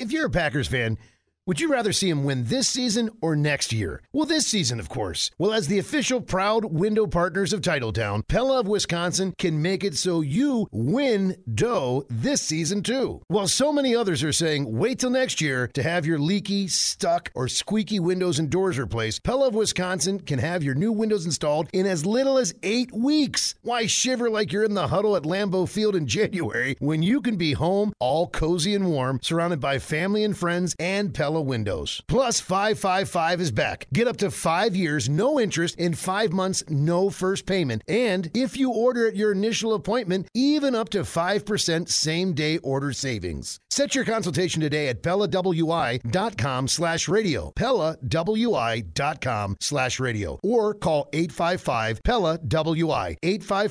If you're a Packers fan, would you rather see him win this season or next year? Well, this season, of course. Well, as the official proud window partners of Titletown, Pella of Wisconsin can make it so you win dough this season, too. While so many others are saying, wait till next year to have your leaky, stuck, or squeaky windows and doors replaced, Pella of Wisconsin can have your new windows installed in as little as 8 weeks. Why shiver like you're in the huddle at Lambeau Field in January when you can be home all cozy and warm, surrounded by family and friends and Pella windows. Plus, 555 is back. Get up to 5 years, no interest, in 5 months, no first payment. And if you order at your initial appointment, even up to 5% same-day order savings. Set your consultation today at PellaWI.com/radio. PellaWI.com/radio. Or call 855-PELLA-WI.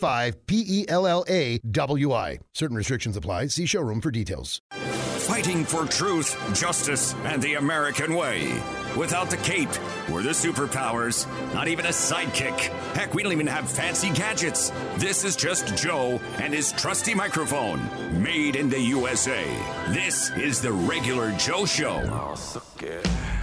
855-PELLA-WI. Certain restrictions apply. See showroom for details. Fighting for truth, justice, and the American way. Without the cape or the superpowers, not even a sidekick. Heck, we don't even have fancy gadgets. This is just Joe and his trusty microphone, made in the USA. This is the Regular Joe Show. Oh, so good.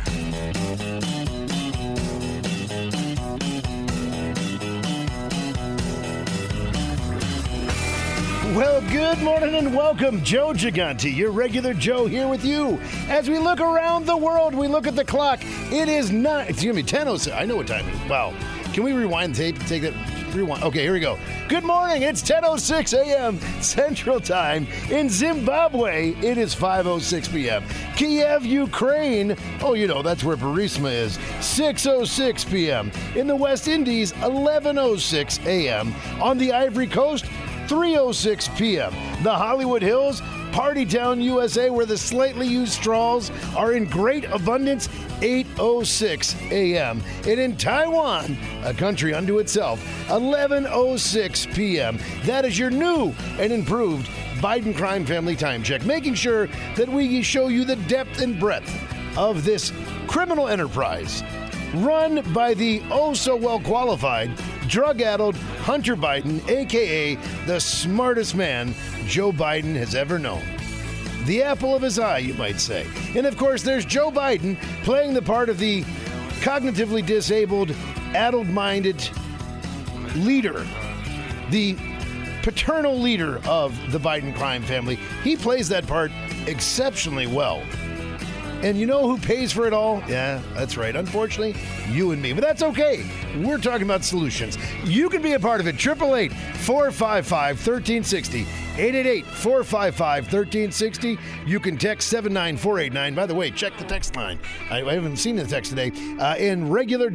Well, good morning and welcome. Joe Gigante, your regular Joe, here with you. As we look around the world, we look at the clock. It is it's going to be 10:06. I know what time it is. Wow. Can we rewind the tape? Take that. Rewind. Okay, here we go. Good morning. It's 10:06 a.m. Central Time. In Zimbabwe, it is 5:06 p.m. Kiev, Ukraine. Oh, you know, that's where Burisma is. 6:06 p.m. In the West Indies, 11:06 a.m. On the Ivory Coast, 3:06 p.m. The Hollywood Hills, Party Town, USA, where the slightly used straws are in great abundance, 8:06 a.m. And in Taiwan, a country unto itself, 11:06 p.m. That is your new and improved Biden crime family time check, making sure that we show you the depth and breadth of this criminal enterprise run by the oh-so-well-qualified, drug-addled Hunter Biden, a.k.a. the smartest man Joe Biden has ever known. The apple of his eye, you might say. And, of course, there's Joe Biden playing the part of the cognitively disabled, addled-minded leader, the paternal leader of the Biden crime family. He plays that part exceptionally well. And you know who pays for it all? Yeah, that's right. Unfortunately, you and me. But that's okay. We're talking about solutions. You can be a part of it. 888-455-1360. 888-455-1360. You can text 79489. By the way, check the text line. I haven't seen the text today. In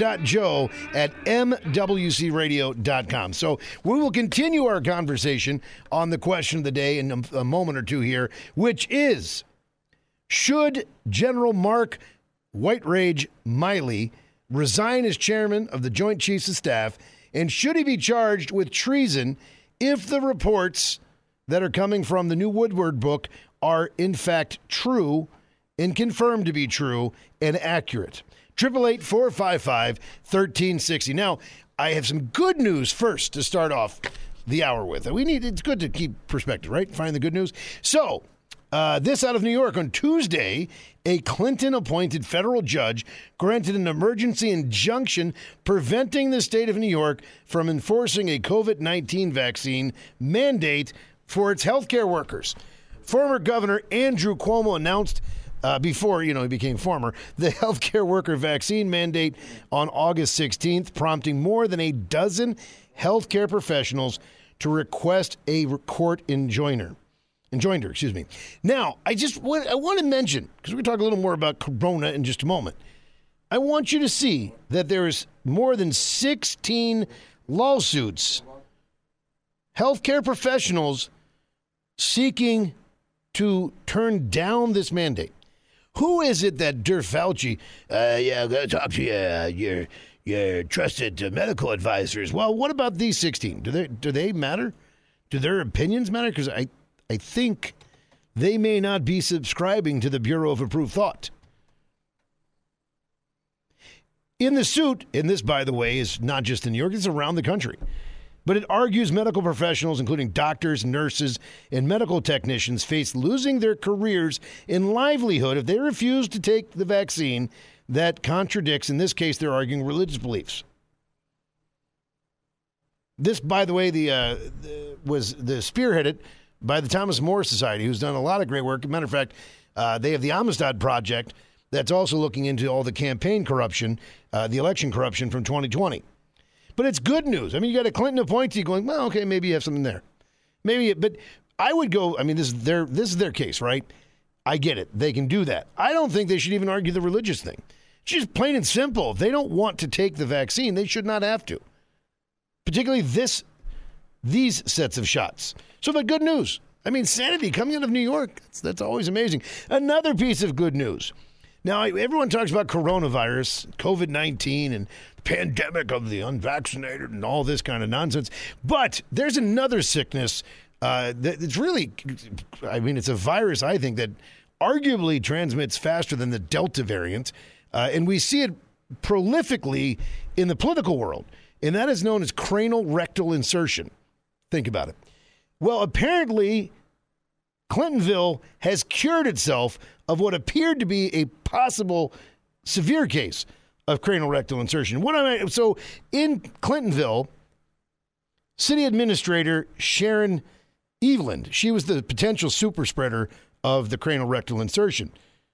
regular.joe@mwcradio.com. So we will continue our conversation on the question of the day in a moment or two here, which is, should General Mark White Rage Miley resign as chairman of the Joint Chiefs of Staff, and should he be charged with treason if the reports that are coming from the new Woodward book are in fact true and confirmed to be true and accurate? 888-455-1360. Now, I have some good news first to start off the hour with. It's good to keep perspective, right? Find the good news. So, this out of New York. On Tuesday, a Clinton-appointed federal judge granted an emergency injunction preventing the state of New York from enforcing a COVID-19 vaccine mandate for its healthcare workers. Former Governor Andrew Cuomo announced before, he became former, the healthcare worker vaccine mandate on August 16th, prompting more than a dozen healthcare professionals to request a court enjoinder. Now, I want to mention, because we're going to talk a little more about Corona in just a moment. I want you to see that there is more than 16 lawsuits, healthcare professionals seeking to turn down this mandate. Who is it that Fauci, I'm going to talk to your trusted medical advisors. Well, what about these 16? Do they matter? Do their opinions matter? Because I think they may not be subscribing to the Bureau of Approved Thought. In the suit, and this, by the way, is not just in New York, it's around the country. But it argues medical professionals, including doctors, nurses, and medical technicians, face losing their careers and livelihood if they refuse to take the vaccine that contradicts, in this case, they're arguing religious beliefs. This, by the way, was spearheaded by the Thomas More Society, who's done a lot of great work. As a matter of fact, they have the Amistad Project that's also looking into all the campaign corruption, the election corruption from 2020. But it's good news. I mean, you got a Clinton appointee going, well, okay, maybe you have something there. But I would go, I mean, this is their case, right? I get it. They can do that. I don't think they should even argue the religious thing. It's just plain and simple. If they don't want to take the vaccine, they should not have to. Particularly these sets of shots. So, but good news. I mean, sanity coming out of New York, that's always amazing. Another piece of good news. Now, everyone talks about coronavirus, COVID-19, and the pandemic of the unvaccinated and all this kind of nonsense. But there's another sickness that's really, I mean, it's a virus, I think, that arguably transmits faster than the Delta variant. And we see it prolifically in the political world. And that is known as cranial rectal insertion. Think about it. Well, apparently, Clintonville has cured itself of what appeared to be a possible severe case of cranial rectal insertion. So in Clintonville, city administrator Sharon Eveland, she was the potential super spreader of the cranial rectal insertion,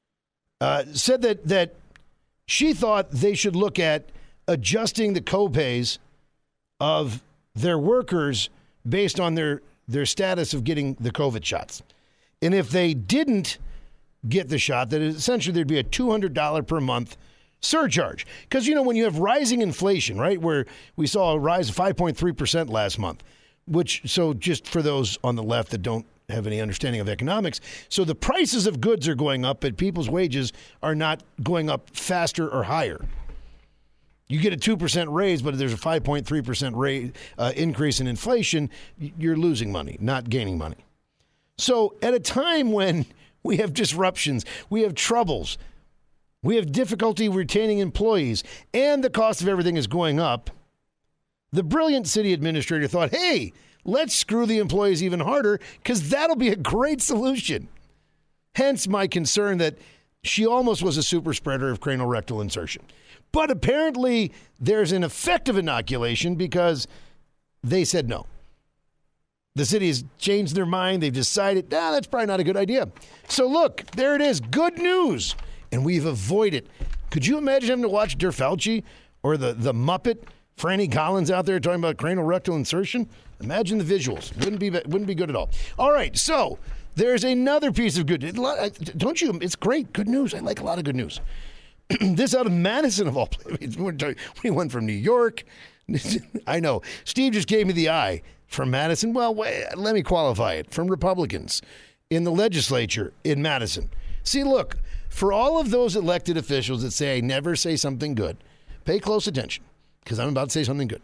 said that she thought they should look at adjusting the copays of their workers based on their status of getting the COVID shots. And if they didn't get the shot, that essentially there'd be a $200 per month surcharge. Because, you know, when you have rising inflation, right, where we saw a rise of 5.3% last month, so just for those on the left that don't have any understanding of economics, so the prices of goods are going up, but people's wages are not going up faster or higher. You get a 2% raise, but if there's a 5.3% increase in inflation, you're losing money, not gaining money. So at a time when we have disruptions, we have troubles, we have difficulty retaining employees, and the cost of everything is going up, the brilliant city administrator thought, hey, let's screw the employees even harder because that'll be a great solution. Hence my concern that she almost was a super spreader of cranial rectal insertion. But apparently there's an effective inoculation because they said no. The city has changed their mind. They've decided, that's probably not a good idea. So look, there it is. Good news. And we've avoided. Could you imagine having to watch Der Fauci or the Muppet, Franny Collins out there talking about cranial rectal insertion? Imagine the visuals. Wouldn't be good at all. All right, so there's another piece of good news. Don't you? It's great. Good news. I like a lot of good news. This out of Madison, of all places. We went from New York. I know. Steve just gave me the eye. From Madison? Well, wait, let me qualify it. From Republicans in the legislature in Madison. See, look, for all of those elected officials that say I never say something good, pay close attention because I'm about to say something good.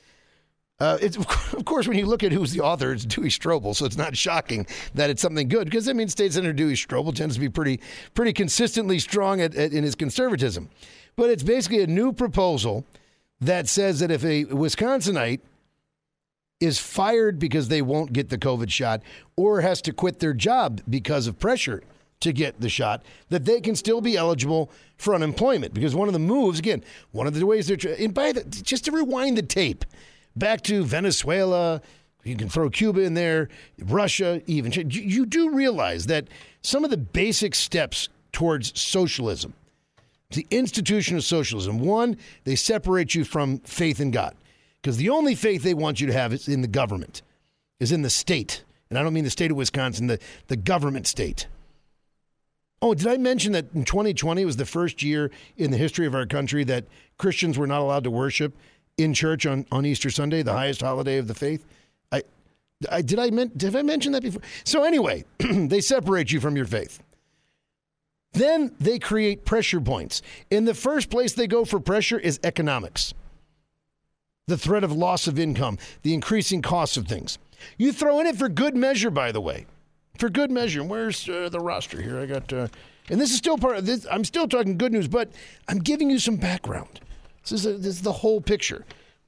Of course, when you look at who's the author, it's Dewey Strobel, so it's not shocking that it's something good because, I mean, State Senator Dewey Strobel tends to be pretty consistently strong in his conservatism. But it's basically a new proposal that says that if a Wisconsinite is fired because they won't get the COVID shot or has to quit their job because of pressure to get the shot, that they can still be eligible for unemployment. Because one of the moves, again, one of the ways they're just to rewind the tape back to Venezuela, you can throw Cuba in there, Russia, even. You do realize that some of the basic steps towards socialism, the institution of socialism, one, they separate you from faith in God. Because the only faith they want you to have is in the government, is in the state. And I don't mean the state of Wisconsin, the government state. Oh, did I mention that in 2020 was the first year in the history of our country that Christians were not allowed to worship in church on Easter Sunday, the highest holiday of the faith? Did I mention that before? So anyway, they separate you from your faith. Then they create pressure points. In the first place they go for pressure is economics. The threat of loss of income, the increasing costs of things. You throw in it for good measure, by the way. For good measure. Where's the roster here? I got, and this is still part of this. I'm still talking good news, but I'm giving you some background. This is the whole picture.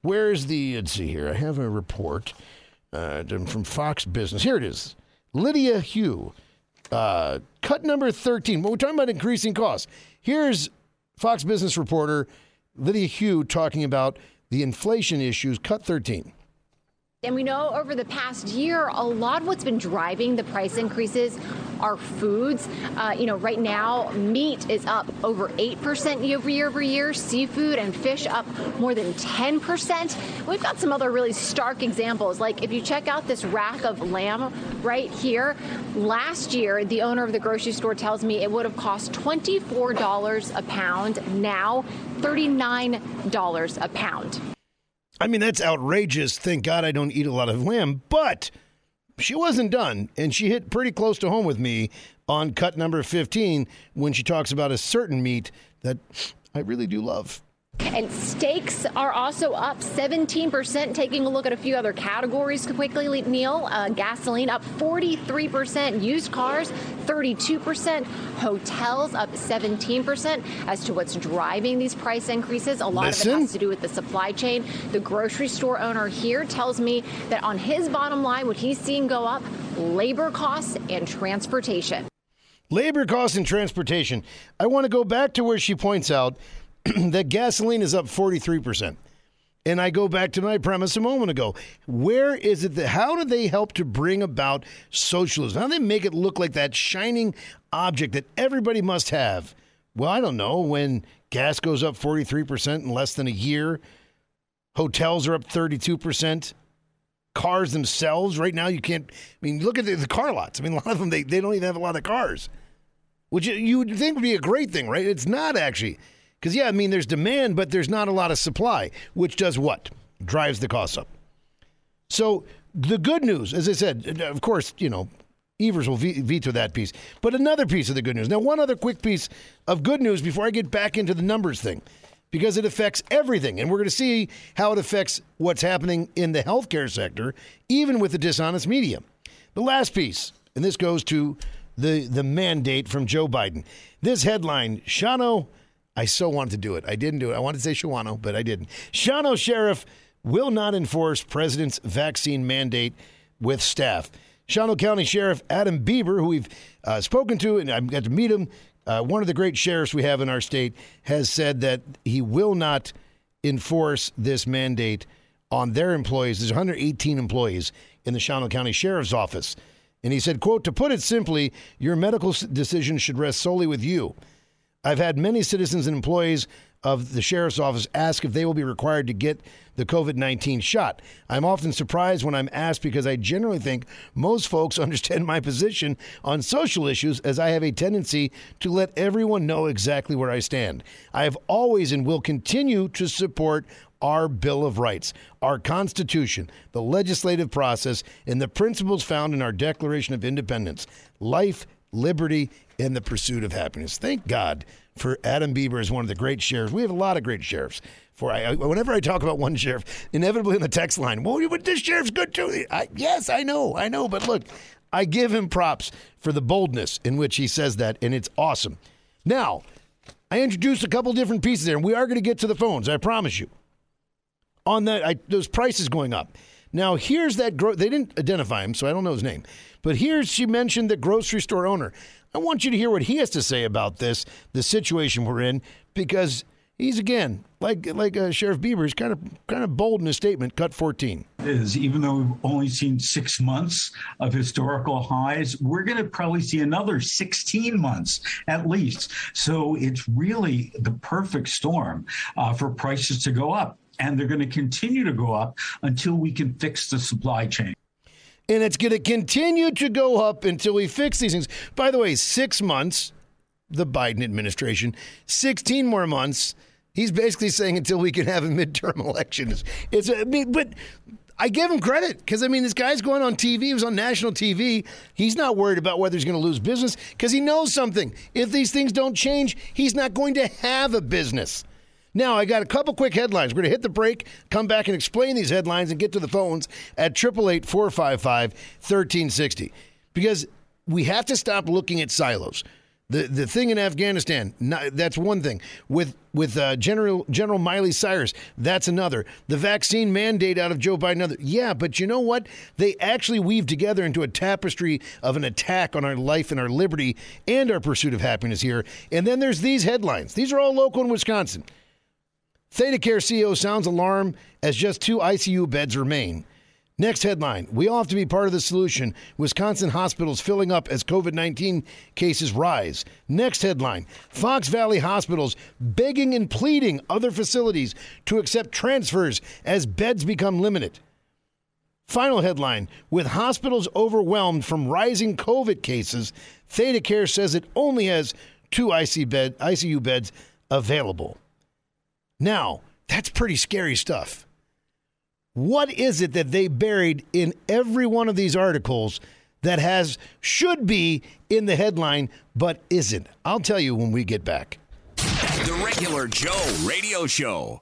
Where's let's see here. I have a report from Fox Business. Here it is. Lydia Hugh, cut number 13. Well, we're talking about increasing costs. Here's Fox Business reporter Lydia Hugh talking about the inflation issues, cut 13. And we know over the past year, a lot of what's been driving the price increases are foods. Right now, meat is up over 8% year over year. Seafood and fish up more than 10%. We've got some other really stark examples. Like if you check out this rack of lamb right here, last year, the owner of the grocery store tells me it would have cost $24 a pound. Now, $39 a pound. I mean, that's outrageous. Thank God I don't eat a lot of lamb. But she wasn't done, and she hit pretty close to home with me on cut number 15 when she talks about a certain meat that I really do love. And steaks are also up 17%. Taking a look at a few other categories quickly, Neil. Gasoline up 43%. Used cars, 32%. Hotels up 17%. As to what's driving these price increases, a lot of it has to do with the supply chain. The grocery store owner here tells me that on his bottom line, what he's seeing go up, labor costs and transportation. Labor costs and transportation. I want to go back to where she points out that gasoline is up 43%. And I go back to my premise a moment ago. Where is it how do they help to bring about socialism? How do they make it look like that shining object that everybody must have? Well, I don't know. When gas goes up 43% in less than a year, hotels are up 32%. Cars themselves, right now, you can't. I mean, look at the car lots. I mean, a lot of them, they don't even have a lot of cars, which you would think would be a great thing, right? It's not actually. Because, yeah, I mean, there's demand, but there's not a lot of supply, which does what? Drives the costs up. So the good news, as I said, of course, Evers will veto that piece. But another piece of the good news. Now, one other quick piece of good news before I get back into the numbers thing, because it affects everything. And we're going to see how it affects what's happening in the healthcare sector, even with the dishonest media. The last piece, and this goes to the mandate from Joe Biden. This headline, Shawano, I so wanted to do it. I didn't do it. I wanted to say Shawano, but I didn't. Shawano Sheriff will not enforce president's vaccine mandate with staff. Shawano County Sheriff Adam Bieber, who we've spoken to, and I've got to meet him, one of the great sheriffs we have in our state, has said that he will not enforce this mandate on their employees. There's 118 employees in the Shawano County Sheriff's Office. And he said, quote, "To put it simply, your medical decision should rest solely with you. I've had many citizens and employees of the sheriff's office ask if they will be required to get the COVID-19 shot. I'm often surprised when I'm asked because I generally think most folks understand my position on social issues, as I have a tendency to let everyone know exactly where I stand. I have always and will continue to support our Bill of Rights, our Constitution, the legislative process, and the principles found in our Declaration of Independence: life, liberty, and the pursuit of happiness." Thank God for Adam Bieber as one of the great sheriffs. We have a lot of great sheriffs. Whenever I talk about one sheriff, inevitably on the text line, well, but this sheriff's good too. Yes, I know. But look, I give him props for the boldness in which he says that, and it's awesome. Now, I introduced a couple different pieces there, and we are going to get to the phones, I promise you. On that, those prices going up. Now, here's that. They didn't identify him, so I don't know his name. But she mentioned the grocery store owner. I want you to hear what he has to say about this, the situation we're in, because he's, again, like Sheriff Bieber, he's kind of bold in his statement, cut 14. Even though we've only seen 6 months of historical highs, we're going to probably see another 16 months at least. So it's really the perfect storm for prices to go up. And they're going to continue to go up until we can fix the supply chain. And it's going to continue to go up until we fix these things. By the way, 6 months, the Biden administration, 16 more months. He's basically saying until we can have a midterm election. But I give him credit because, this guy's going on TV. He was on national TV. He's not worried about whether he's going to lose business because he knows something. If these things don't change, he's not going to have a business. Now, I got a couple quick headlines. We're going to hit the break, come back and explain these headlines and get to the phones at 888-455-1360. Because we have to stop looking at silos. The thing in Afghanistan, that's one thing. With General Miley Cyrus, that's another. The vaccine mandate out of Joe Biden, another. Yeah, but you know what? They actually weave together into a tapestry of an attack on our life and our liberty and our pursuit of happiness here. And then there's these headlines. These are all local in Wisconsin. ThedaCare CEO sounds alarm as just 2 ICU beds remain. Next headline, we all have to be part of the solution. Wisconsin hospitals filling up as COVID-19 cases rise. Next headline, Fox Valley hospitals begging and pleading other facilities to accept transfers as beds become limited. Final headline, with hospitals overwhelmed from rising COVID cases, ThedaCare says it only has 2 ICU beds available. Now, that's pretty scary stuff. What is it that they buried in every one of these articles that should be in the headline but isn't? I'll tell you when we get back. The Regular Joe Radio Show.